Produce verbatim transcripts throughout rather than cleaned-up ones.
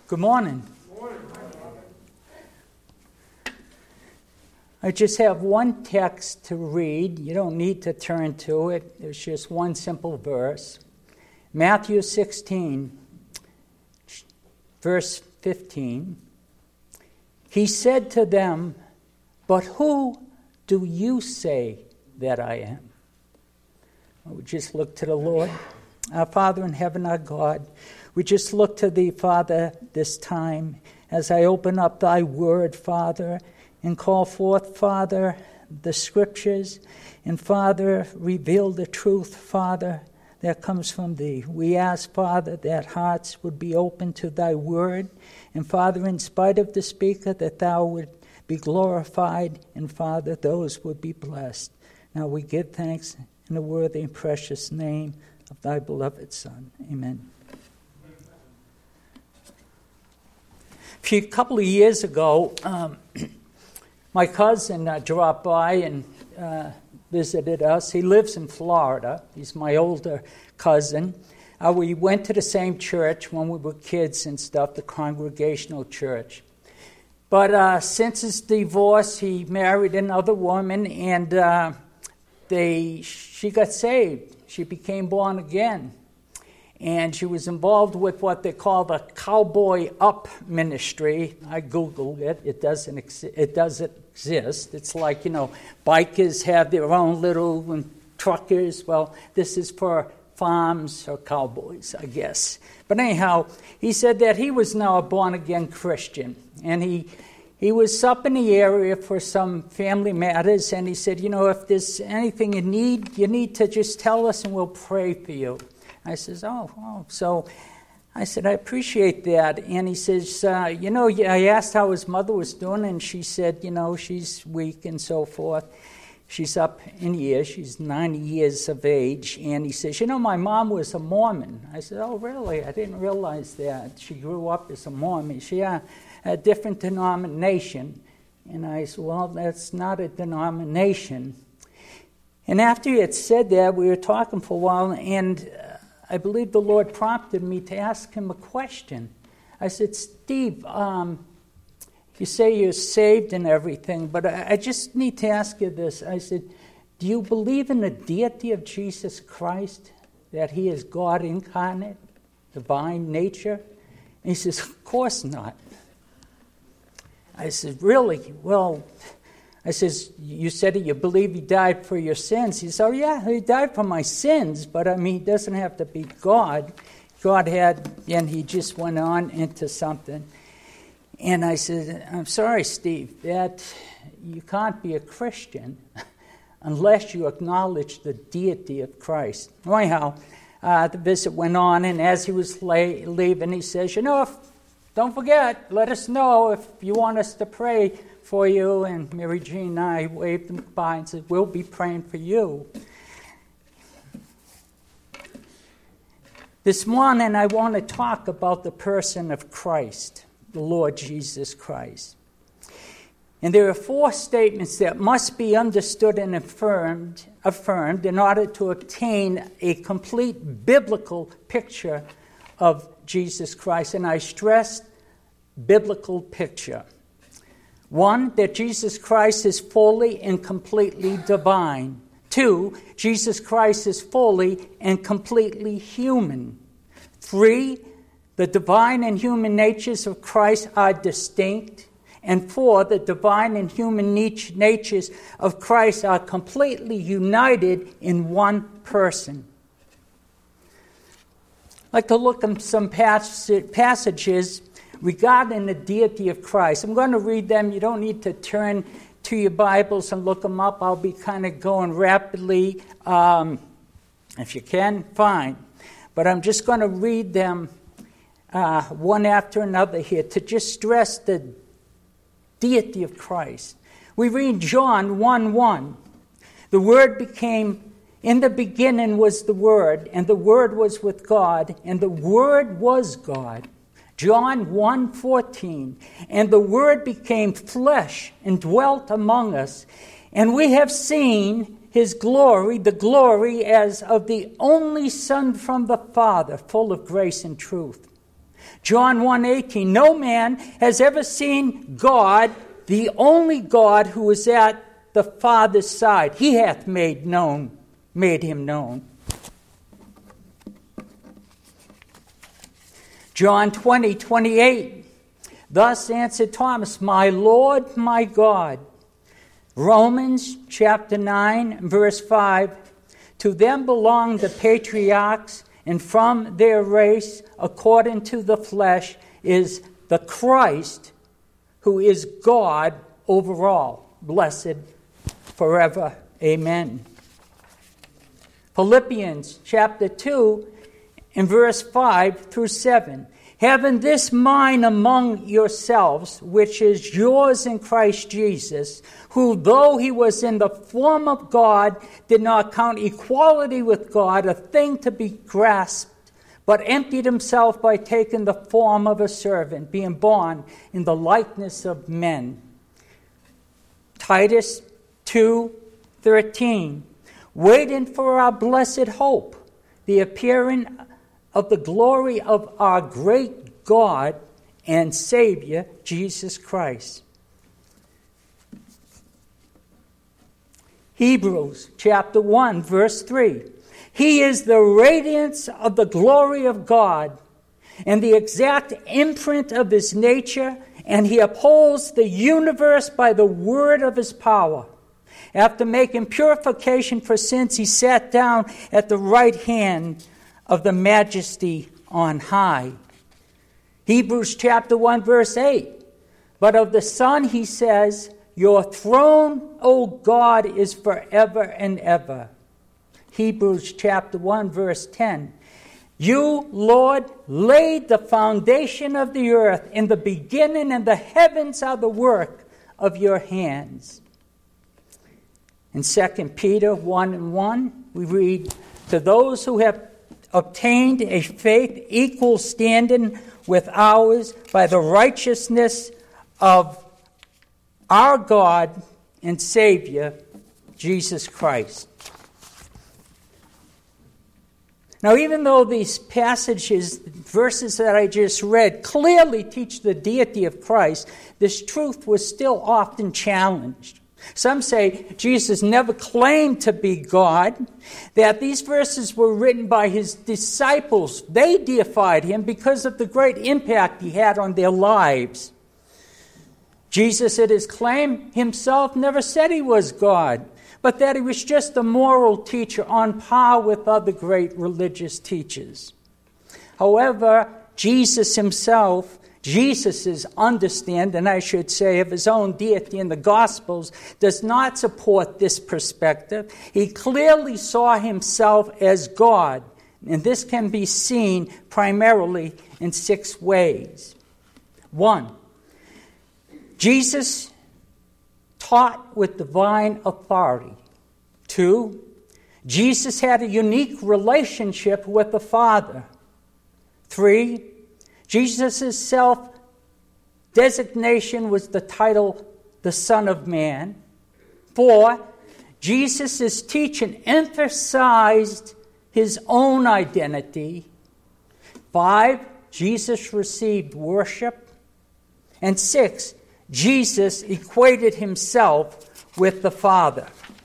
Good morning. I just have one text to read. You don't need to turn to it. It's just one simple verse. Matthew sixteen, verse fifteen. He said to them, "But who do you say that I am?" We just look to the Lord. Our Father in heaven, our God, we just look to Thee, Father, this time as I open up Thy word, Father, and call forth, Father, the Scriptures, and, Father, reveal the truth, Father, that comes from Thee. We ask, Father, that hearts would be open to Thy word, and, Father, in spite of the speaker, that Thou would be glorified, and, Father, those would be blessed. Now we give thanks in the worthy and precious name of Thy beloved Son. Amen. A few couple of years ago, um, my cousin uh, dropped by and uh, visited us. He lives in Florida. He's my older cousin. Uh, we went to the same church when we were kids and stuff, the Congregational Church. But uh, since his divorce, he married another woman, and uh, they she got saved. She became born again. And she was involved with what they call the Cowboy Up ministry. I Googled it. It doesn't exi- it doesn't exist. It's like, you know, bikers have their own little um, truckers. Well, this is for farms or cowboys, I guess. But anyhow, he said that he was now a born-again Christian. And he he was up in the area for some family matters. And he said, you know, if there's anything you need, you need to just tell us and we'll pray for you. I says, oh, oh. So I said, I appreciate that. And he says, uh, you know, I asked how his mother was doing, and she said, you know, she's weak and so forth. She's up in years. She's ninety years of age. And he says, you know, my mom was a Mormon. I said, oh, really? I didn't realize that. She grew up as a Mormon. She had a different denomination. And I said, well, that's not a denomination. And after he had said that, we were talking for a while, and I believe the Lord prompted me to ask him a question. I said, Steve, um, you say you're saved and everything, but I, I just need to ask you this. I said, do you believe in the deity of Jesus Christ, that he is God incarnate, divine nature? And he says, of course not. I said, really? Well, I says, you said that you believe he died for your sins. He says, oh, yeah, he died for my sins, but I mean, he doesn't have to be God. God had, and he just went on into something. And I said, I'm sorry, Steve, that you can't be a Christian unless you acknowledge the deity of Christ. Well, anyhow, uh, the visit went on, and as he was lay, leaving, he says, you know, if, don't forget, let us know if you want us to pray for you. And Mary Jean and I waved them by and said, we'll be praying for you. This morning I want to talk about the person of Christ, the Lord Jesus Christ. And there are four statements that must be understood and affirmed, affirmed in order to obtain a complete biblical picture of Jesus Christ. And I stress biblical picture. One, that Jesus Christ is fully and completely divine. Two, Jesus Christ is fully and completely human. Three, the divine and human natures of Christ are distinct. And four, the divine and human natures of Christ are completely united in one person. I'd like to look at some passages regarding the deity of Christ. I'm going to read them. You don't need to turn to your Bibles and look them up. I'll be kind of going rapidly. Um, if you can, fine. But I'm just going to read them uh, one after another here to just stress the deity of Christ. We read John one one. The Word became, in the beginning was the Word, and the Word was with God, and the Word was God. John one fourteen, and the Word became flesh and dwelt among us, and we have seen his glory, the glory as of the only Son from the Father, full of grace and truth. John one eighteen, no man has ever seen God, the only God who is at the Father's side. He hath made known, made him known. John twenty twenty-eight, thus answered Thomas, my Lord, my God. Romans chapter nine, verse five, to them belong the patriarchs, and from their race, according to the flesh, is the Christ, who is God over all, blessed forever. Amen. Philippians chapter two, in verse five through seven, having this mind among yourselves, which is yours in Christ Jesus, who, though he was in the form of God, did not count equality with God a thing to be grasped, but emptied himself by taking the form of a servant, being born in the likeness of men. Titus two thirteen, waiting for our blessed hope, the appearing of the glory of our great God and Savior, Jesus Christ. Hebrews chapter one, verse three. He is the radiance of the glory of God and the exact imprint of his nature, and he upholds the universe by the word of his power. After making purification for sins, he sat down at the right hand of the majesty on high. Hebrews chapter one, verse eight. But of the Son he says, your throne, O God, is forever and ever. Hebrews chapter one, verse ten. You, Lord, laid the foundation of the earth in the beginning, and the heavens are the work of your hands. In Second Peter one and one, we read, to those who have obtained a faith equal standing with ours by the righteousness of our God and Savior, Jesus Christ. Now, even though these passages, verses that I just read, clearly teach the deity of Christ, this truth was still often challenged. Some say Jesus never claimed to be God, that these verses were written by his disciples. They deified him because of the great impact he had on their lives. Jesus, it is claimed, himself never said he was God, but that he was just a moral teacher on par with other great religious teachers. However, Jesus himself, Jesus' understanding, I should say, of his own deity in the Gospels does not support this perspective. He clearly saw himself as God, and this can be seen primarily in six ways. One, Jesus taught with divine authority. Two, Jesus had a unique relationship with the Father. Three, Jesus' self-designation was the title, the Son of Man. Four, Jesus' teaching emphasized his own identity. Five, Jesus received worship. And six, Jesus equated himself with the Father.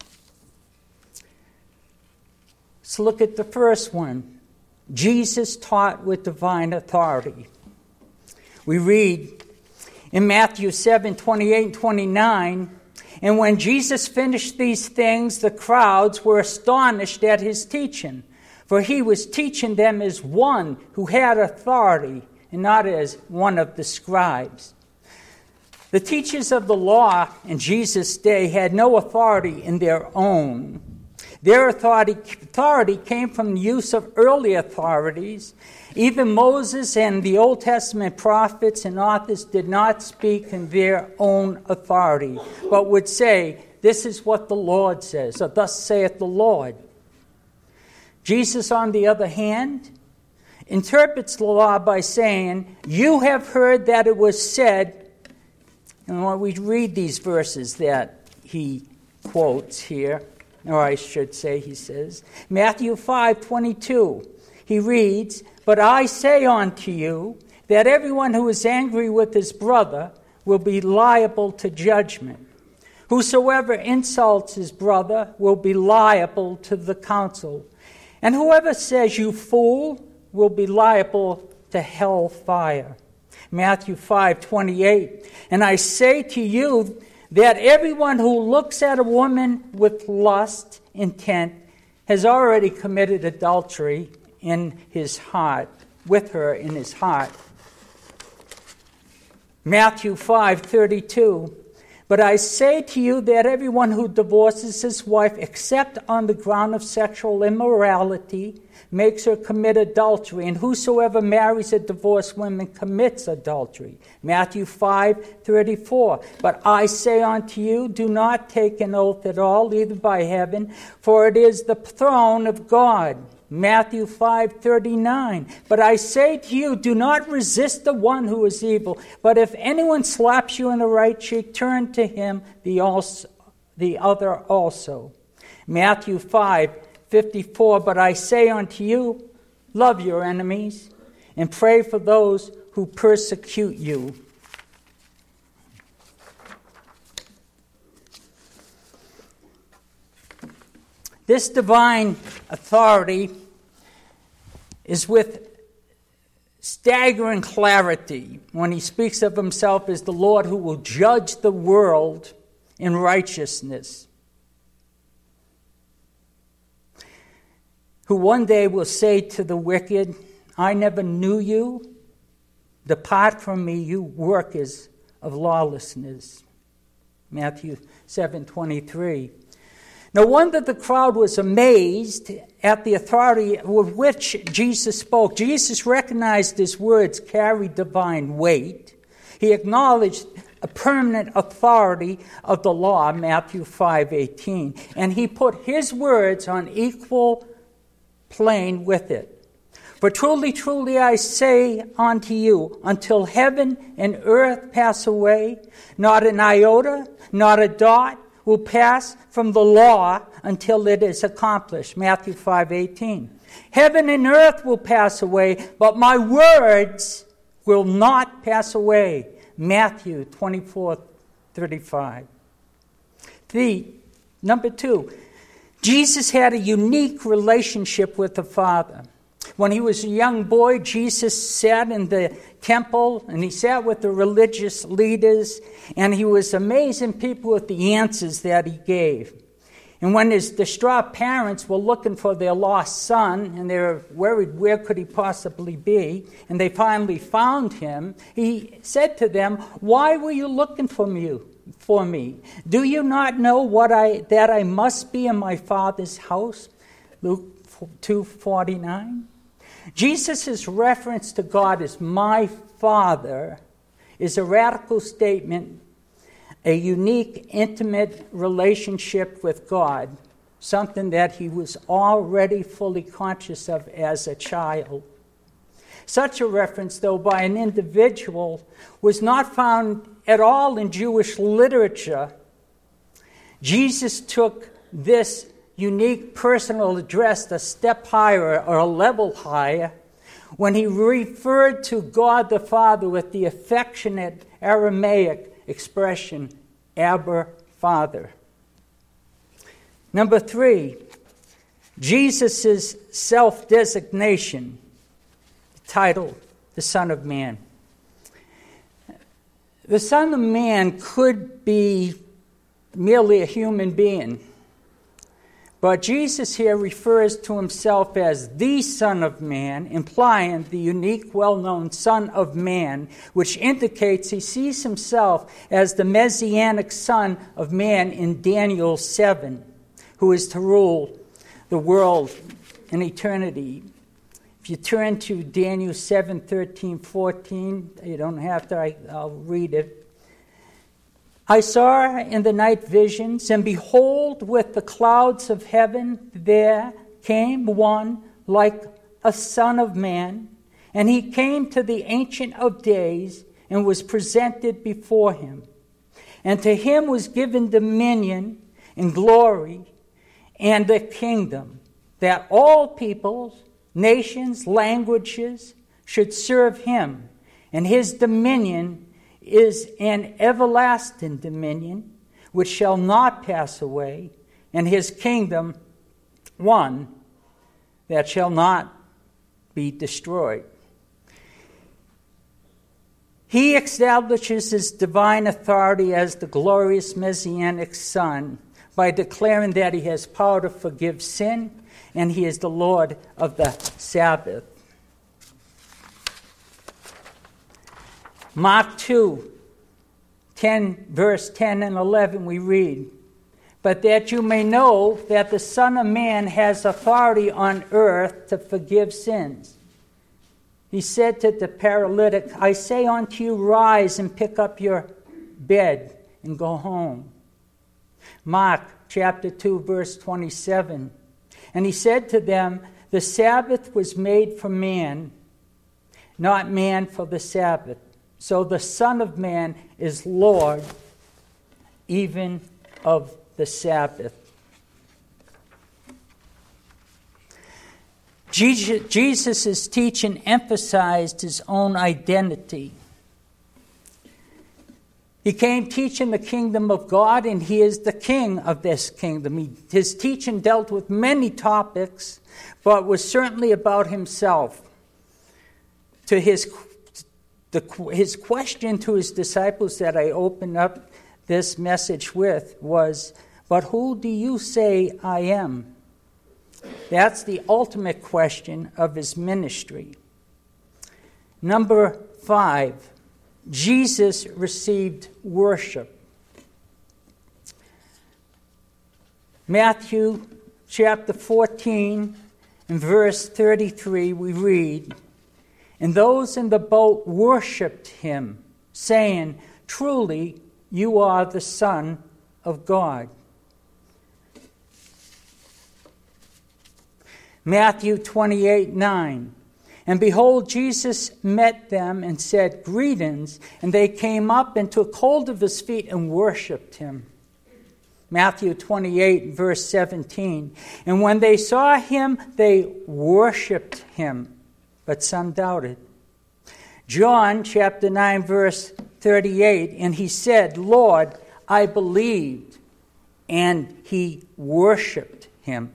Let's look at the first one. Jesus taught with divine authority. We read in Matthew seven, twenty-eight and twenty-nine, and when Jesus finished these things, the crowds were astonished at his teaching, for he was teaching them as one who had authority and not as one of the scribes. The teachers of the law in Jesus' day had no authority in their own. Their authority, authority came from the use of early authorities. Even Moses and the Old Testament prophets and authors did not speak in their own authority, but would say, this is what the Lord says, or thus saith the Lord. Jesus, on the other hand, interprets the law by saying, you have heard that it was said, and when we read these verses that he quotes here, or I should say he says, Matthew five twenty-two, he reads, but I say unto you, that everyone who is angry with his brother will be liable to judgment. Whosoever insults his brother will be liable to the council. And whoever says, you fool, will be liable to hell fire. Matthew five twenty-eight. And I say to you that everyone who looks at a woman with lust intent has already committed adultery in his heart, with her in his heart. Matthew five thirty-two. But I say to you that everyone who divorces his wife except on the ground of sexual immorality makes her commit adultery, and whosoever marries a divorced woman commits adultery. Matthew five thirty-four. But I say unto you, do not take an oath at all, either by heaven, for it is the throne of God. Matthew five thirty-nine. But I say to you, do not resist the one who is evil, but if anyone slaps you in the right cheek, turn to him the, also, the other also. Matthew five fifty-four. But I say unto you, love your enemies, and pray for those who persecute you. This divine authority is with staggering clarity when he speaks of himself as the Lord who will judge the world in righteousness, who one day will say to the wicked, I never knew you. Depart from me, you workers of lawlessness. Matthew seven twenty-three. No wonder the crowd was amazed at the authority with which Jesus spoke. Jesus recognized his words carried divine weight. He acknowledged a permanent authority of the law, Matthew five eighteen, and he put his words on equal plane with it. For truly, truly I say unto you, until heaven and earth pass away, not an iota, not a dot, will pass from the law until it is accomplished. Matthew five eighteen. Heaven and earth will pass away, but my words will not pass away. Matthew twenty-four thirty-five. The, number two, Jesus had a unique relationship with the Father. When he was a young boy, Jesus sat in the temple and he sat with the religious leaders, and he was amazing people with the answers that he gave. And when his distraught parents were looking for their lost son, and they were worried where could he possibly be, and they finally found him, he said to them, why were you looking for me? For me? Do you not know what I that I must be in my Father's house? Luke two forty-nine. Jesus' reference to God as my Father is a radical statement, a unique, intimate relationship with God, something that he was already fully conscious of as a child. Such a reference, though, by an individual was not found at all in Jewish literature. Jesus took this unique personal address a step higher or a level higher when he referred to God the Father with the affectionate Aramaic expression, Abba, Father. Number three, Jesus' self-designation, the title, the Son of Man. The Son of Man could be merely a human being, but Jesus here refers to himself as the Son of Man, implying the unique, well-known Son of Man, which indicates he sees himself as the Messianic Son of Man in Daniel seven, who is to rule the world in eternity. If you turn to Daniel seven, thirteen, fourteen, you don't have to, I, I'll read it. I saw in the night visions, and behold, with the clouds of heaven there came one like a son of man, and he came to the Ancient of Days and was presented before him. And to him was given dominion and glory and the kingdom, that all peoples, nations, languages should serve him. and his dominion is an everlasting dominion which shall not pass away, and his kingdom one that shall not be destroyed. He establishes his divine authority as the glorious Messianic Son by declaring that he has power to forgive sin, and he is the Lord of the Sabbath. Mark two, ten, verse ten and eleven, we read, "But that you may know that the Son of Man has authority on earth to forgive sins. He said to the paralytic, I say unto you, rise and pick up your bed and go home." Mark chapter two, verse twenty-seven, "And he said to them, the Sabbath was made for man, not man for the Sabbath. So the Son of Man is Lord even of the Sabbath." Jesus' teaching emphasized his own identity. He came teaching the kingdom of God, and he is the king of this kingdom. He, his teaching dealt with many topics, but was certainly about himself. To his, the, his question to his disciples that I opened up this message with was, "But who do you say I am?" That's the ultimate question of his ministry. Number five, Jesus received worship. Matthew chapter fourteen and verse thirty-three, we read, "And those in the boat worshipped him, saying, Truly you are the Son of God." Matthew twenty-eight, nine, "And behold, Jesus met them and said, Greetings, and they came up and took hold of his feet and worshipped him." Matthew twenty-eight, verse seventeen, "And when they saw him, they worshipped him, but some doubted." John chapter nine, verse thirty-eight, "And he said, Lord, I believed," and he worshipped him.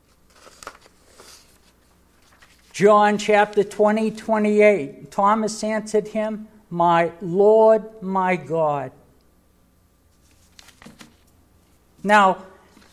John chapter twenty, twenty-eight, Thomas answered him, "My Lord, my God." Now,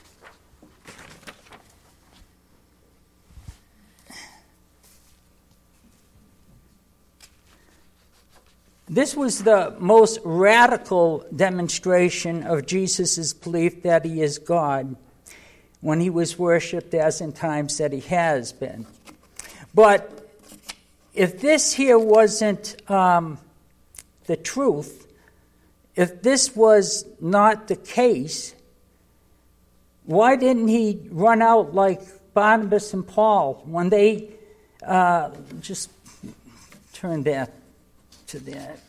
this was the most radical demonstration of Jesus' belief that he is God when he was worshipped, as in times that he has been. But if this here wasn't um, the truth, if this was not the case, why didn't he run out like Barnabas and Paul when they uh, just turn that to that?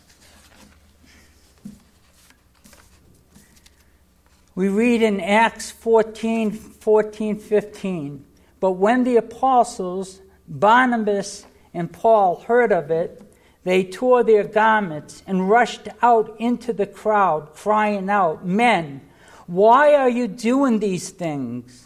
We read in Acts fourteen, fourteen, fifteen, "But when the apostles Barnabas and Paul heard of it, they tore their garments and rushed out into the crowd, crying out, 'Men, why are you doing these things?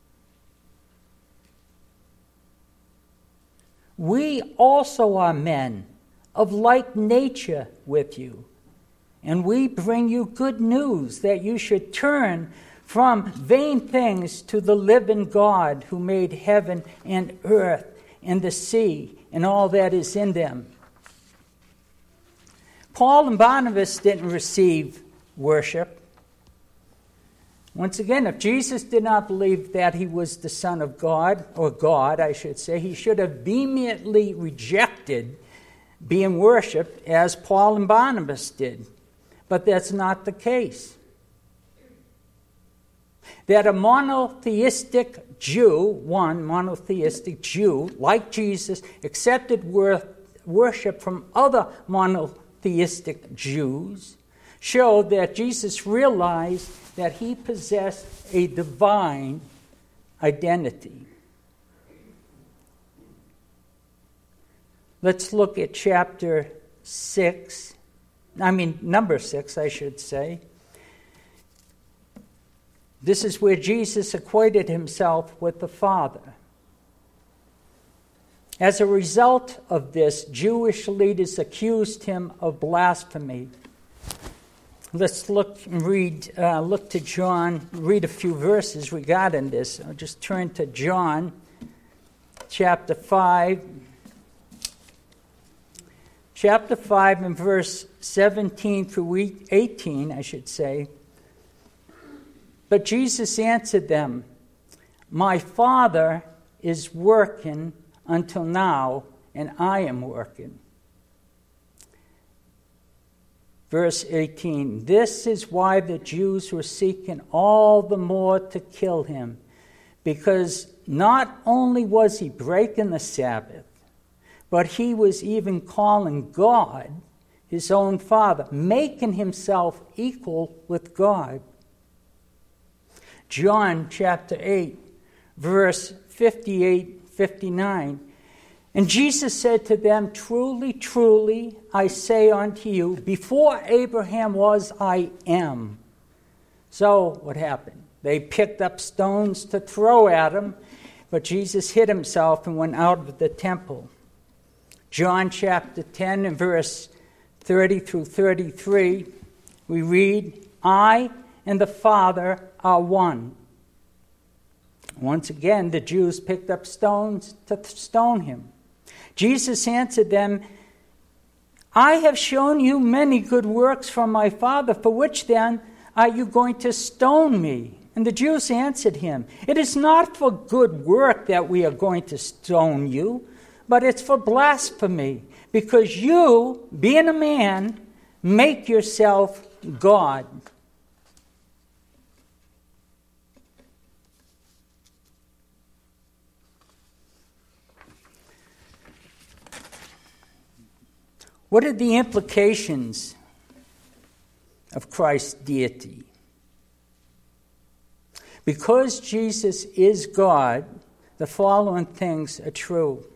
We also are men of like nature with you, and we bring you good news that you should turn from vain things to the living God who made heaven and earth and the sea and all that is in them.'" Paul and Barnabas didn't receive worship. Once again, if Jesus did not believe that he was the Son of God, or God, I should say, he should have vehemently rejected being worshipped as Paul and Barnabas did. But that's not the case. That a monotheistic Jew, one monotheistic Jew, like Jesus, accepted worship from other monotheistic Jews, showed that Jesus realized that he possessed a divine identity. Let's look at chapter six, I mean, number six, I should say. This is where Jesus equated himself with the Father. As a result of this, Jewish leaders accused him of blasphemy. Let's look and read, uh, look to John, read a few verses regarding this. I'll just turn to John chapter five. Chapter five and verse seventeen through eighteen, I should say. But Jesus answered them, "My Father is working until now, and I am working." Verse eighteen, "This is why the Jews were seeking all the more to kill him, because not only was he breaking the Sabbath, but he was even calling God his own Father, making himself equal with God." John chapter eight, verse fifty-eight, fifty-nine. "And Jesus said to them, Truly, truly, I say unto you, before Abraham was, I am." So what happened? They picked up stones to throw at him, but Jesus hid himself and went out of the temple. John chapter ten and verse thirty through thirty-three, we read, "I and the Father are one." Once again, the Jews picked up stones to stone him. Jesus answered them, "I have shown you many good works from my Father. For which then are you going to stone me?" And the Jews answered him, "It is not for good work that we are going to stone you, but it's for blasphemy, because you, being a man, make yourself God." What are the implications of Christ's deity? Because Jesus is God, the following things are true.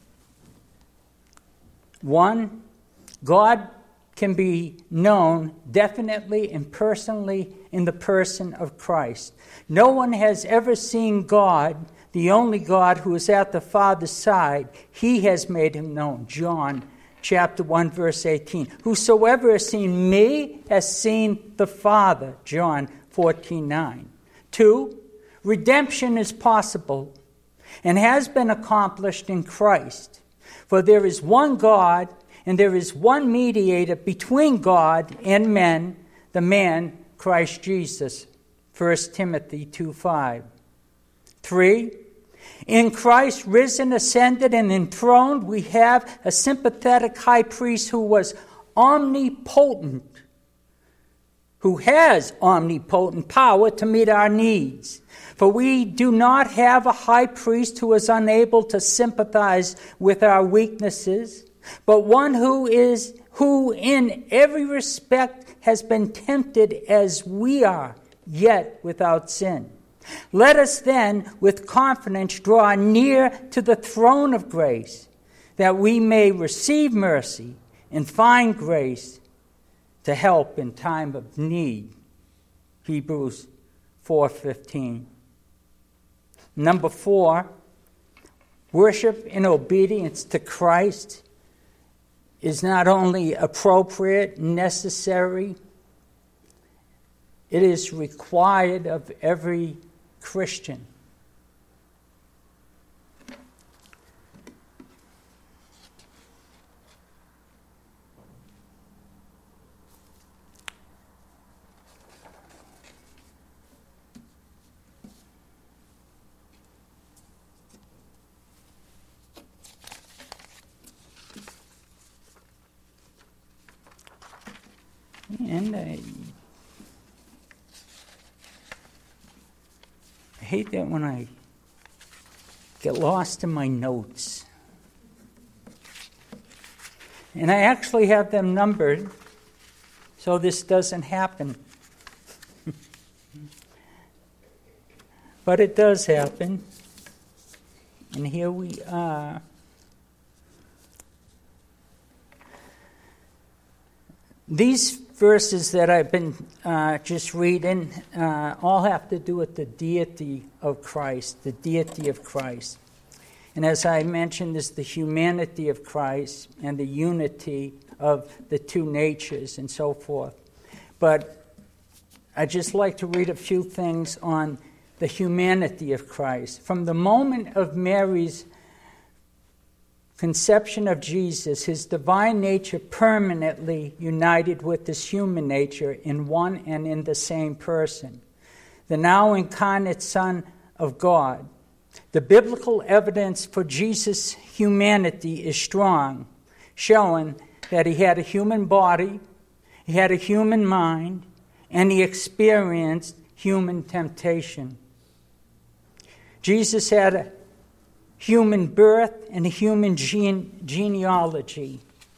One, God can be known definitely and personally in the person of Christ. No one has ever seen God, the only God who is at the Father's side. He has made him known. John chapter one, verse eighteen. "Whosoever has seen me has seen the Father." John fourteen, nine. Two, redemption is possible and has been accomplished in Christ. For there is one God, and there is one mediator between God and men, the man Christ Jesus. First Timothy two, five. Three, in Christ, risen, ascended, and enthroned, we have a sympathetic high priest who was omnipotent, who has omnipotent power to meet our needs. For we do not have a high priest who is unable to sympathize with our weaknesses, but one who is who in every respect has been tempted as we are, yet without sin. Let us then, with confidence, draw near to the throne of grace, that we may receive mercy and find grace to help in time of need. Hebrews four fifteen. Number four, worship in obedience to Christ is not only appropriate, necessary, it is required of every Christian. And I, I hate that when I get lost in my notes. And I actually have them numbered so this doesn't happen. But it does happen. And here we are. These verses that I've been uh, just reading uh, all have to do with the deity of Christ, the deity of Christ. And as I mentioned, is the humanity of Christ and the unity of the two natures and so forth. But I'd just like to read a few things on the humanity of Christ. From the moment of Mary's conception of Jesus, his divine nature permanently united with his human nature in one and in the same person, the now incarnate Son of God. The biblical evidence for Jesus' humanity is strong, showing that he had a human body, he had a human mind, and he experienced human temptation. Jesus had a human birth and a human gene- genealogy.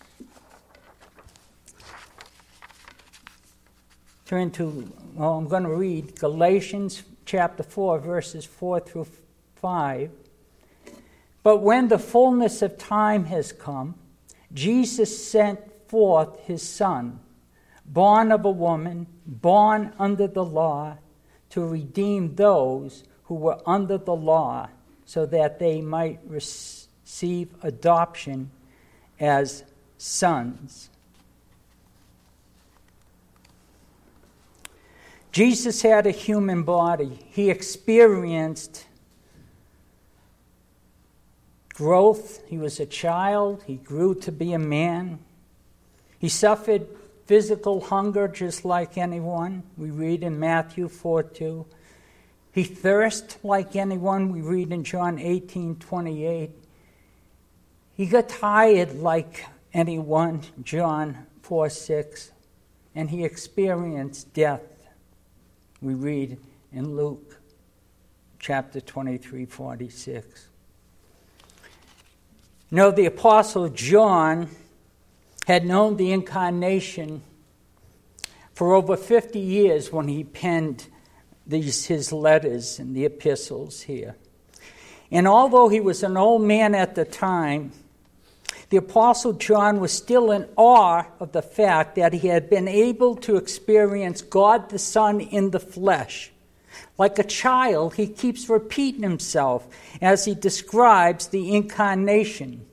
Turn to, well, I'm going to read Galatians chapter four, verses four through five. But when the fullness of time has come, Jesus sent forth his Son, born of a woman, born under the law, to redeem those who were under the law, so that they might receive adoption as sons. Jesus had a human body. He experienced growth. He was a child. He grew to be a man. He suffered physical hunger just like anyone. We read in Matthew four two. He thirsted like anyone. We read in John eighteen twenty-eight. He got tired like anyone. John four six. And he experienced death. We read in Luke chapter twenty-three forty-six. No, the Apostle John had known the incarnation for over fifty years when he penned these his letters and the epistles here. And although he was an old man at the time, the Apostle John was still in awe of the fact that he had been able to experience God the Son in the flesh. Like a child, he keeps repeating himself as he describes the incarnation.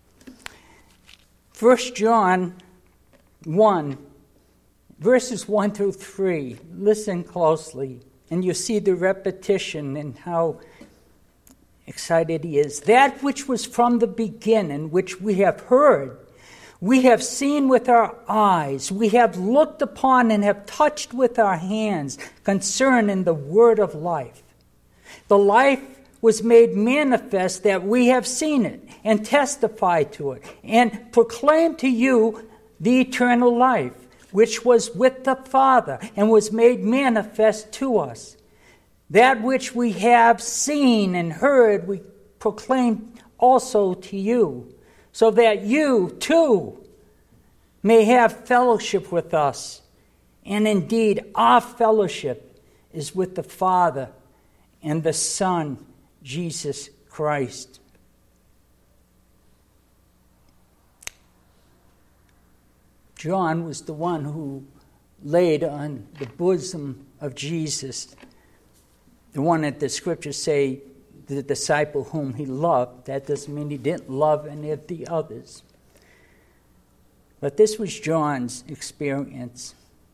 First John one, verses one through three. Listen closely, and you see the repetition and how excited he is. That which was from the beginning, which we have heard, we have seen with our eyes, we have looked upon and have touched with our hands concerning the word of life. The life was made manifest that we have seen it and testified to it and proclaimed to you the eternal life, which was with the Father and was made manifest to us. That which we have seen and heard, we proclaim also to you, so that you, too, may have fellowship with us. And indeed, our fellowship is with the Father and the Son, Jesus Christ. John was the one who laid on the bosom of Jesus, the one that the scriptures say, the disciple whom he loved. That doesn't mean he didn't love any of the others. But this was John's experience.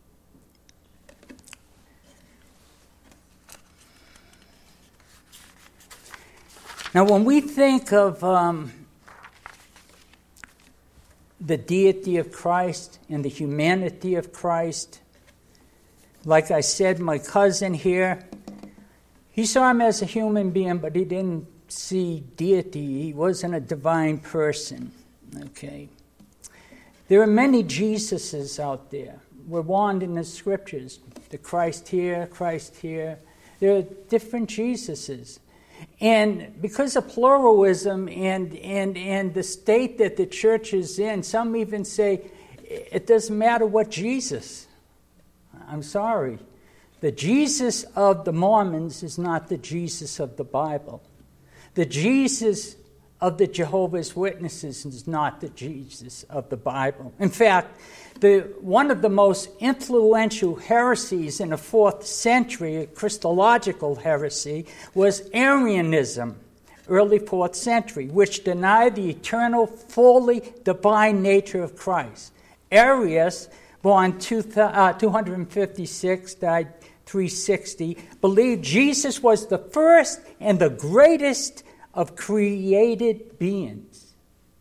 Now, when we think of um, the deity of Christ and the humanity of Christ, like I said, my cousin here, he saw him as a human being, but he didn't see deity. He wasn't a divine person. Okay. There are many Jesuses out there. We're warned in the scriptures. The Christ here, Christ here. There are different Jesuses. And because of pluralism and, and, and the state that the church is in, some even say it doesn't matter what Jesus. I'm sorry. The Jesus of the Mormons is not the Jesus of the Bible. The Jesus of the Jehovah's Witnesses is not the Jesus of the Bible. In fact, the, one of the most influential heresies in the fourth century, Christological heresy, was Arianism, early fourth century, which denied the eternal, fully divine nature of Christ. Arius, born two, uh, two fifty-six, died three sixty, believed Jesus was the first and the greatest of created beings.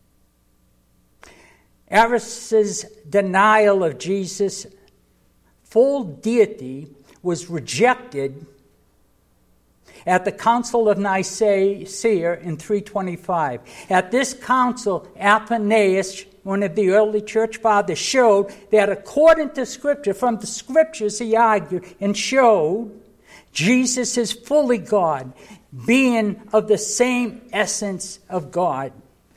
Arius' denial of Jesus' full deity was rejected at the Council of Nicaea in three twenty-five. At this council, Athanasius, one of the early church fathers, showed that according to Scripture, from the Scriptures he argued and showed, Jesus is fully God, being of the same essence of God.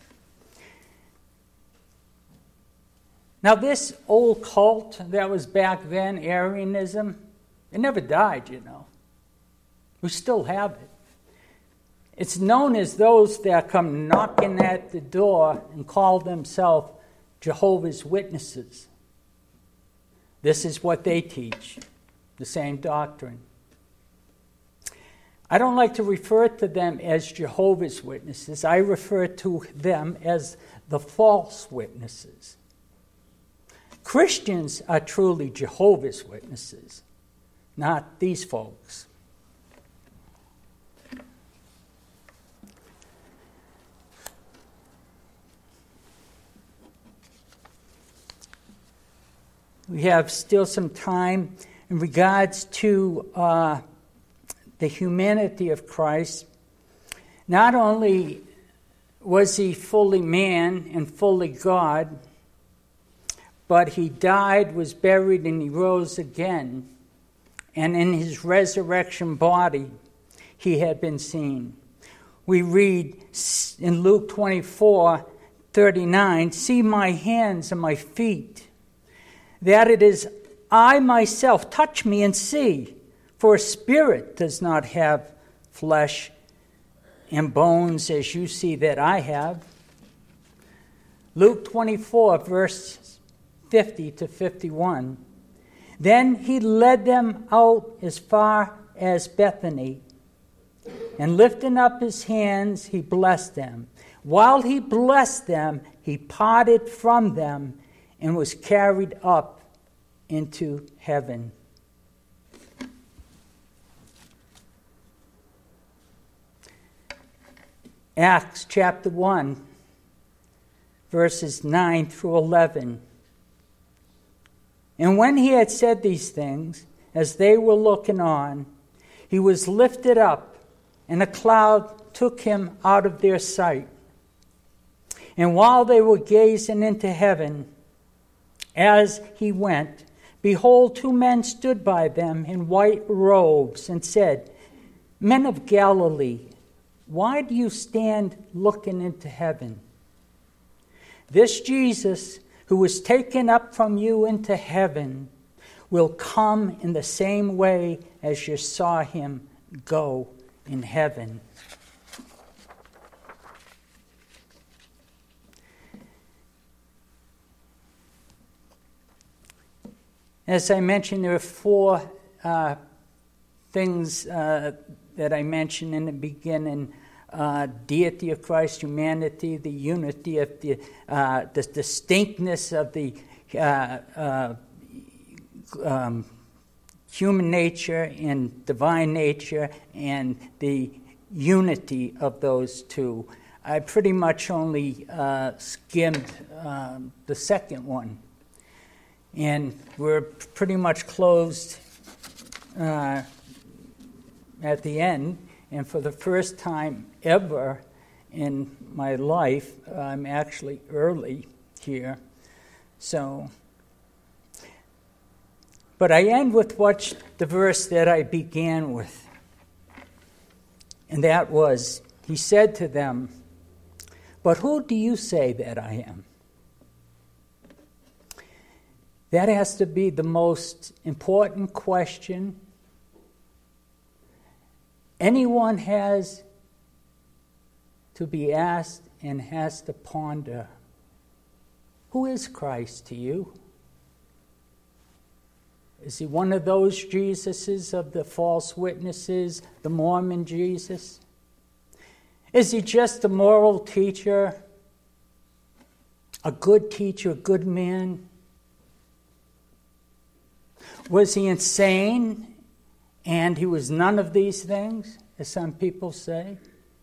Now this old cult that was back then, Arianism, it never died, you know. We still have it. It's known as those that come knocking at the door and call themselves Jehovah's Witnesses. This is what they teach, the same doctrine. I don't like to refer to them as Jehovah's Witnesses. I refer to them as the false witnesses. Christians are truly Jehovah's Witnesses, not these folks. We have still some time in regards to uh, the humanity of Christ. Not only was he fully man and fully God, but he died, was buried, and he rose again. And in his resurrection body, he had been seen. We read in Luke twenty-four thirty-nine, "See my hands and my feet, that it is I myself. Touch me and see. For a spirit does not have flesh and bones as you see that I have." Luke twenty-four, verse fifty to fifty-one. "Then he led them out as far as Bethany, and lifting up his hands, he blessed them. While he blessed them, he parted from them and was carried up into heaven." Acts chapter one, verses nine through eleven. "And when he had said these things, as they were looking on, he was lifted up, and a cloud took him out of their sight. And while they were gazing into heaven, as he went, behold, two men stood by them in white robes and said, 'Men of Galilee, why do you stand looking into heaven? This Jesus, who was taken up from you into heaven, will come in the same way as you saw him go in heaven.'" As I mentioned, there are four uh, things uh, that I mentioned in the beginning. Uh, deity of Christ, humanity, the unity of the, uh, the distinctness of the uh, uh, um, human nature and divine nature, and the unity of those two. I pretty much only uh, skimmed um, the second one. And we're pretty much closed uh, at the end. And for the first time ever in my life, I'm actually early here. So, but I end with what the verse that I began with. And that was, he said to them, "But who do you say that I am?" That has to be the most important question anyone has to be asked and has to ponder, who is Christ to you? Is he one of those Jesuses of the false witnesses, the Mormon Jesus? Is he just a moral teacher, a good teacher, a good man? Was he insane and he was none of these things, as some people say?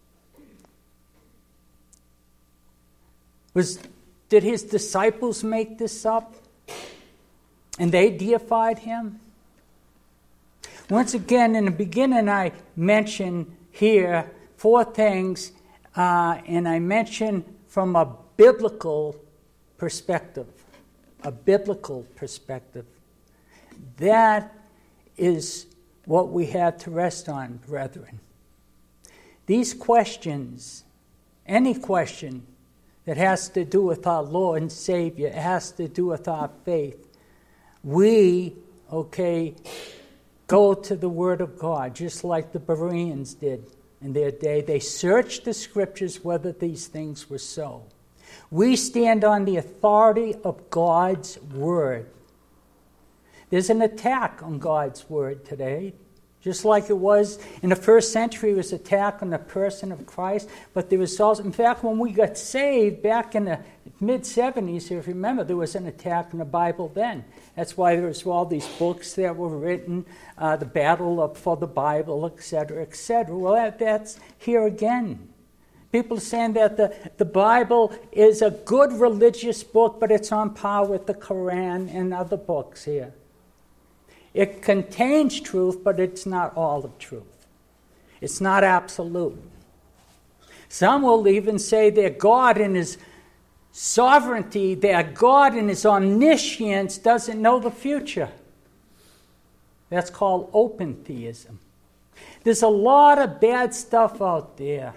Was, did his disciples make this up? And they deified him? Once again, in the beginning, I mentioned here four things, uh, and I mentioned from a biblical perspective. A biblical perspective. That is what we have to rest on, brethren. These questions, any question that has to do with our Lord and Savior, it has to do with our faith. We, okay, go to the Word of God, just like the Bereans did in their day. They searched the Scriptures whether these things were so. We stand on the authority of God's Word. There's an attack on God's Word today, just like it was in the first century. It was an attack on the person of Christ, but there was also, in fact, when we got saved back in the mid-seventies, if you remember, there was an attack on the Bible then. That's why there was all these books that were written, uh, the battle of, for the Bible, et cetera, et cetera. Well, that, that's here again. People are saying that the, the Bible is a good religious book, but it's on par with the Quran and other books here. It contains truth, but it's not all of truth. It's not absolute. Some will even say that God in his sovereignty, that God in his omniscience doesn't know the future. That's called open theism. There's a lot of bad stuff out there.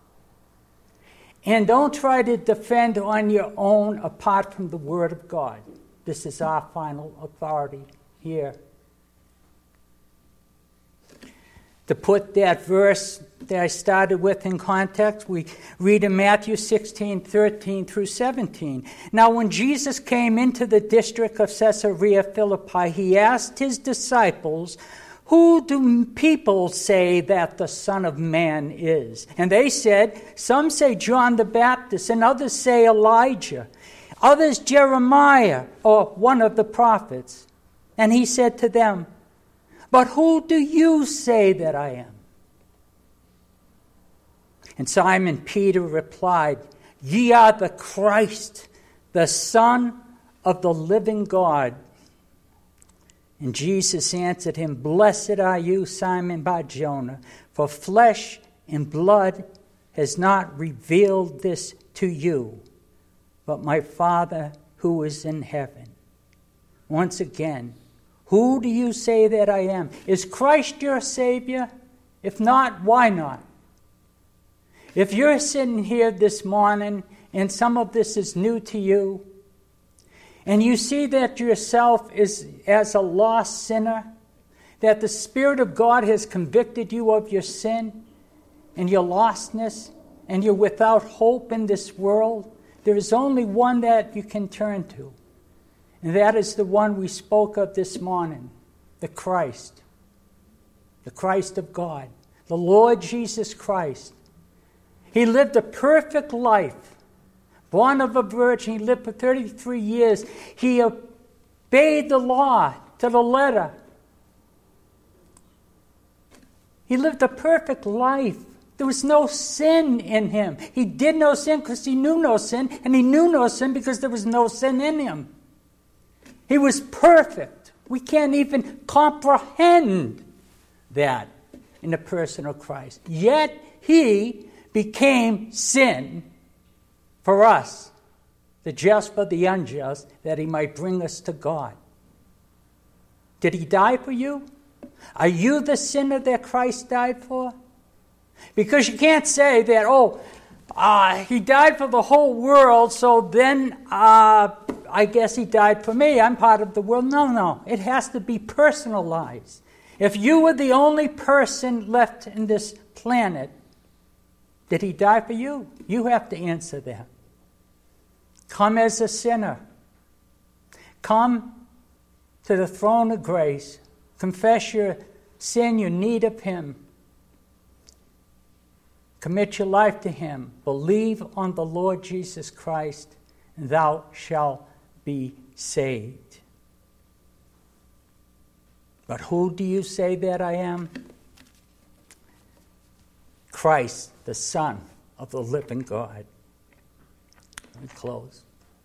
And don't try to defend on your own apart from the Word of God. This is our final authority here. To put that verse that I started with in context, we read in Matthew sixteen, thirteen through seventeen. Now when Jesus came into the district of Caesarea Philippi, he asked his disciples, "Who do people say that the Son of Man is?" And they said, "Some say John the Baptist, and others say Elijah, others Jeremiah, or one of the prophets." And he said to them, "But who do you say that I am?" And Simon Peter replied, "Ye are the Christ, the Son of the living God." And Jesus answered him, "Blessed are you, Simon Bar-Jonah, for flesh and blood has not revealed this to you, but my Father who is in heaven." Once again, who do you say that I am? Is Christ your Savior? If not, why not? If you're sitting here this morning and some of this is new to you, and you see that yourself is as a lost sinner, that the Spirit of God has convicted you of your sin and your lostness, and you're without hope in this world, there is only one that you can turn to. And that is the one we spoke of this morning, the Christ, the Christ of God, the Lord Jesus Christ. He lived a perfect life, born of a virgin. He lived for thirty-three years. He obeyed the law to the letter. He lived a perfect life. There was no sin in him. He did no sin because he knew no sin, and he knew no sin because there was no sin in him. He was perfect. We can't even comprehend that in the person of Christ. Yet he became sin for us, the just for the unjust, that he might bring us to God. Did he die for you? Are you the sinner that Christ died for? Because you can't say that, oh, uh, he died for the whole world, so then uh, I guess he died for me. I'm part of the world. No, no. It has to be personalized. If you were the only person left in this planet, Did he die for you? You have to answer that. Come as a sinner. Come to the throne of grace. Confess your sin, your need of him. Commit your life to him. Believe on the Lord Jesus Christ, and thou shalt be saved. But who do you say that I am? Christ, the Son of the living God. Let me close.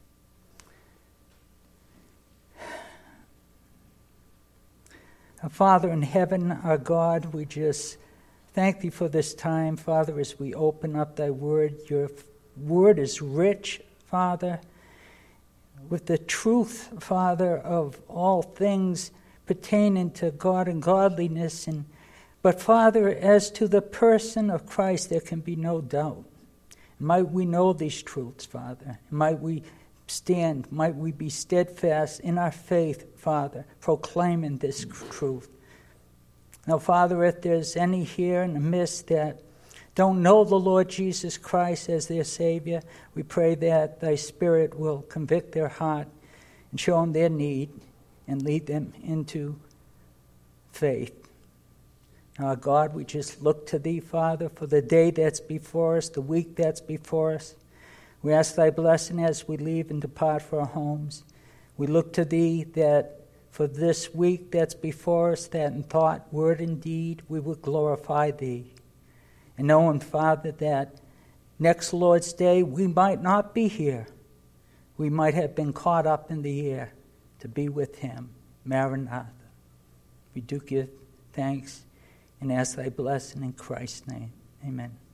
Our Father in heaven, our God, we just thank thee for this time, Father, as we open up thy word. Your word is rich, Father, with the truth, Father, of all things pertaining to God and godliness. And but, Father, as to the person of Christ, there can be no doubt. Might we know these truths, Father. Might we stand, might we be steadfast in our faith, Father, proclaiming this truth. Now, Father, if there's any here in the midst that don't know the Lord Jesus Christ as their Savior, we pray that thy Spirit will convict their heart and show them their need and lead them into faith. Now, God, we just look to thee, Father, for the day that's before us, the week that's before us. We ask thy blessing as we leave and depart for our homes. We look to thee that for this week that's before us, that in thought, word, and deed, we will glorify thee. And knowing, Father, that next Lord's Day we might not be here. We might have been caught up in the air to be with him. Maranatha. We do give thanks and ask thy blessing in Christ's name. Amen.